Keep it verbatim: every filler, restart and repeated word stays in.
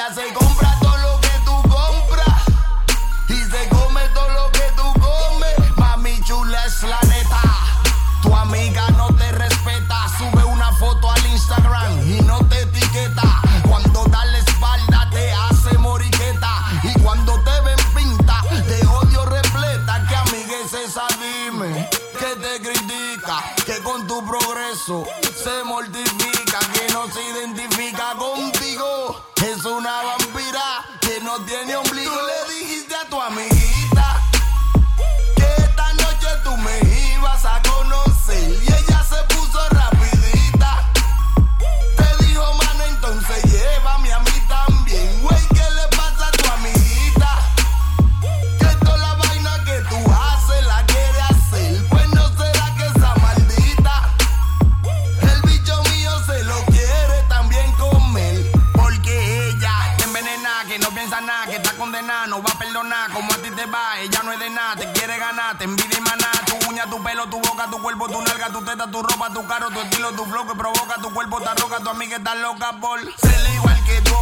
Ella se compra todo lo que tú compras y se come todo lo que tú comes. Mami chula es la neta. Tu amiga no te respeta. Sube una foto al Instagram y no te etiqueta. Cuando da la espalda te hace moriqueta. Y cuando te ven pinta de odio repleta. ¿Qué amiga es esa? Dime. Que te critica, que con tu progreso se mortifica, que no se identifica contigo. Es una vampira que no tiene ombligo. Tú le dijiste a tu amiguita que esta noche tú me ibas a conocer y ella se puso rapidita. Te dijo, mano, entonces llévame a mí también. Güey, ¿qué le pasa a tu amiguita? Que toda la vaina que tú haces la quiere hacer. Pues no será que esa maldita el bicho mío se lo quiere también comer. Porque ella te envenena, que no piensa nada, que está condenada, no va a perdonar. Como a ti te va, ella no es de nada, te quiere ganar, te envidia y maná. Tu uña, tu pelo, tu boca, tu cuerpo, tu nalga, tu teta, tu ropa, tu carro, tu estilo, tu flow que provoca, tu cuerpo está roca, tu amiga está loca por ser igual que tú.